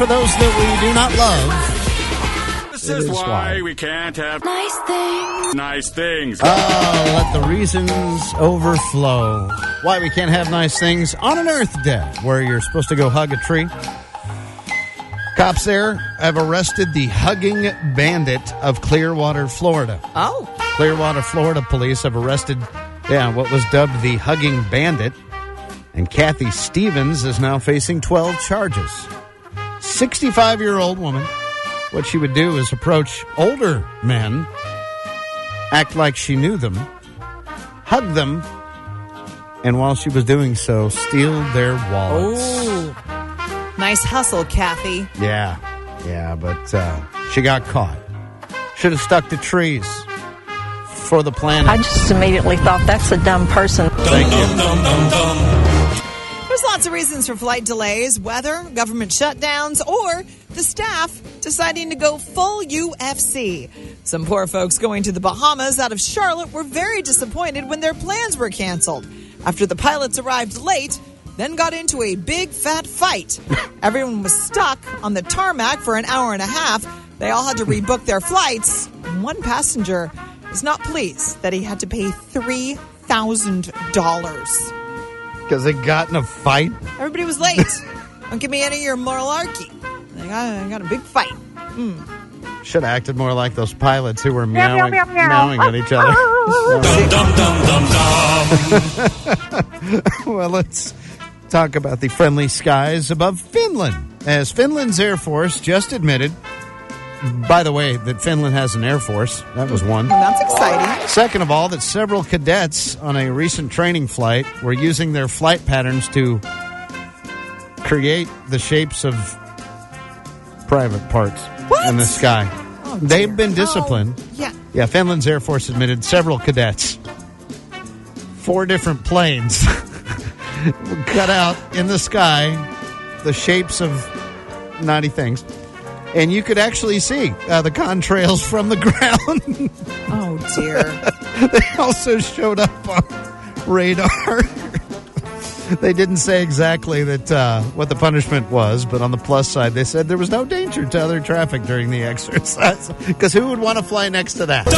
for those that we do not love. This is why we can't have Nice things. nice things. Oh, let the reasons overflow. Why we can't have nice things on an Earth Day, where you're supposed to go hug a tree. Cops there have arrested the hugging bandit of Clearwater, Florida. Oh. Clearwater, Florida police have arrested, what was dubbed the hugging bandit. And Kathy Stevens is now facing 12 charges. 65-year-old woman. What she would do is approach older men, act like she knew them, hug them, and while she was doing so, steal their wallets. Oh. Nice hustle, Kathy. Yeah, but she got caught. Should have stuck to trees for the planet. I just immediately thought that's a dumb person. Thank you. There's lots of reasons for flight delays, weather, government shutdowns, or the staff deciding to go full UFC. Some poor folks going to the Bahamas out of Charlotte were very disappointed when their plans were canceled after the pilots arrived late, then got into a big fat fight. Everyone was stuck on the tarmac for an hour and a half. They all had to rebook their flights. One passenger is not pleased that he had to pay $3,000. Because they got in a fight? Everybody was late. Don't give me any of your malarkey. I got a big fight. Should have acted more like those pilots who were meowing at each other. Well, let's talk about the friendly skies above Finland. As Finland's Air Force just admitted, by the way, that Finland has an Air Force. That was one. That's exciting. Second of all, that several cadets on a recent training flight were using their flight patterns to create the shapes of private parts in the sky. Oh, They've been disciplined. Yeah. Finland's Air Force admitted several cadets, 4 different planes, cut out in the sky the shapes of naughty things. And you could actually see the contrails from the ground. Oh, dear. They also showed up on radar. They didn't say exactly that what the punishment was, but on the plus side, they said there was no danger to other traffic during the exercise. Because who would want to fly next to that?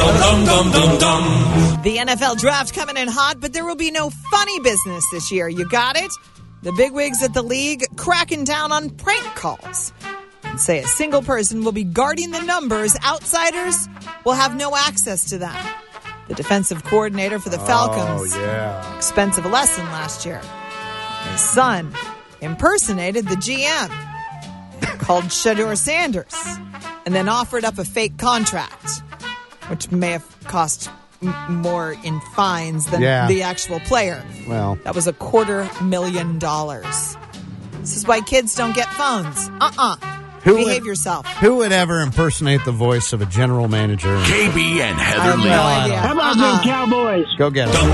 The NFL draft coming in hot, but there will be no funny business this year. You got it? The bigwigs at the league cracking down on prank calls. And say a single person will be guarding the numbers. Outsiders will have no access to them. The defensive coordinator for the Falcons. Expensive lesson last year. His son impersonated the GM, called Shedeur Sanders, and then offered up a fake contract, which may have cost more in fines than the actual player. Well, that was $250,000. This is why kids don't get phones. Behave yourself. Who would ever impersonate the voice of a general manager? KB and Heather Lee. Lee. How about them Cowboys? Go get it.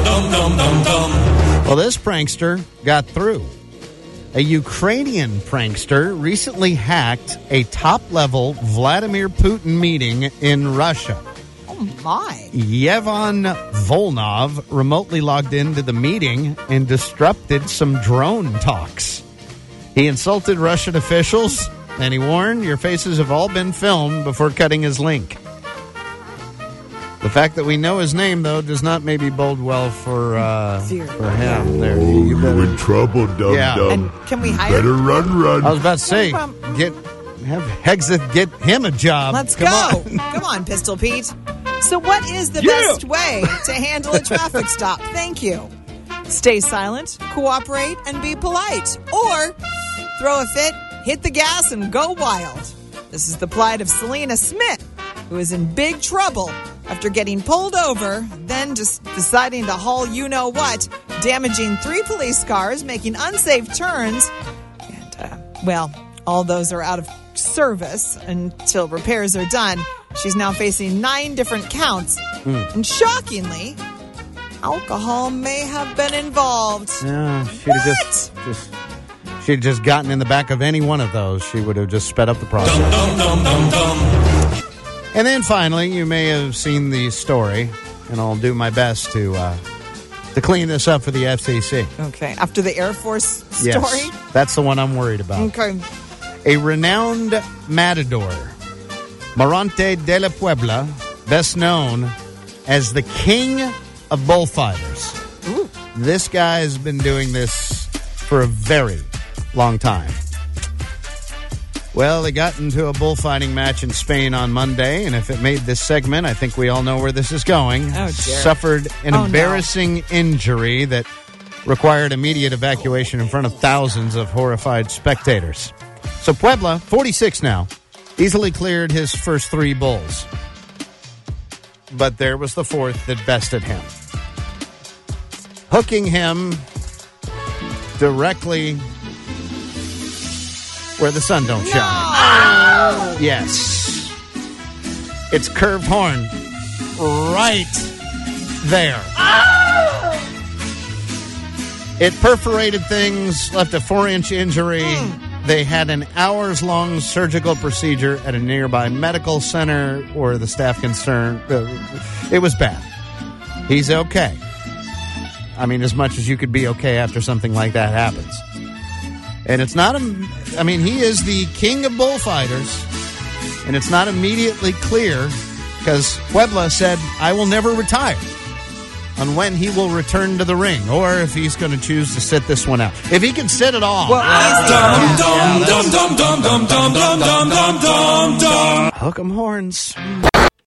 Well, this prankster got through. A Ukrainian prankster recently hacked a top-level Vladimir Putin meeting in Russia. Oh, my. Yevon Volnov remotely logged into the meeting and disrupted some drone talks. He insulted Russian officials, and he warned, your faces have all been filmed before cutting his link. The fact that we know his name, though, does not maybe bode well for him. There, you better, you're in trouble, dum-dum. And can we hire Better run. I was about to say, have Hexeth get him a job. Let's go. Come on, Pistol Pete. So what is the best way to handle a traffic stop? Thank you. Stay silent, cooperate, and be polite. Or throw a fit, hit the gas, and go wild. This is the plight of Selena Smith, who is in big trouble after getting pulled over, then just deciding to haul you-know-what, damaging 3 police cars, making unsafe turns. And, all those are out of service until repairs are done. She's now facing 9 different counts. And shockingly, alcohol may have been involved. Yeah, she'd just gotten in the back of any one of those. She would have just sped up the process. And then finally, you may have seen the story, and I'll do my best to clean this up for the FCC. Okay, after the Air Force story? Yes, that's the one I'm worried about. Okay. A renowned matador, Morante de la Puebla, best known as the king of bullfighters. Ooh. This guy has been doing this for a very long time. Well, he got into a bullfighting match in Spain on Monday, and if it made this segment, I think we all know where this is going. Oh, dear. Suffered an embarrassing injury that required immediate evacuation in front of thousands of horrified spectators. So Puebla, 46 now, easily cleared his first 3 bulls. But there was the 4th that bested him, hooking him directly where the sun don't shine. Yes. It's curved horn right there. It perforated things, left a 4-inch injury. They had an hours-long surgical procedure at a nearby medical center where the staff concerned. It was bad. He's okay. I mean, as much as you could be okay after something like that happens. And it's not, he is the king of bullfighters, and it's not immediately clear because Puebla said, I will never retire, on when he will return to the ring, or if he's going to choose to sit this one out. If he can sit it all. Hook 'em horns.